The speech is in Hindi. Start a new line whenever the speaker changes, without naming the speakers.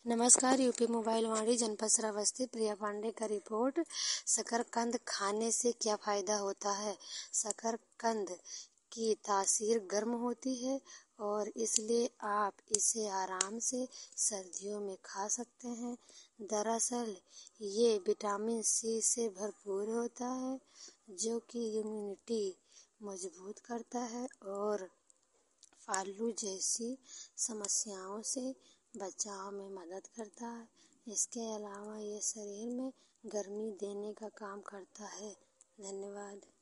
नमस्कार। यूपी मोबाइल वाणी जनपद श्रावस्ती प्रिया पांडे का रिपोर्ट। शकरकंद खाने से क्या फायदा होता है? शकरकंद की तासीर गर्म होती है और इसलिए आप इसे आराम से सर्दियों में खा सकते हैं। दरअसल ये विटामिन सी से भरपूर होता है जो कि इम्यूनिटी मजबूत करता है और फ्लू जैसी समस्याओं से बचाव में मदद करता है। इसके अलावा ये शरीर में गर्मी देने का काम करता है। धन्यवाद।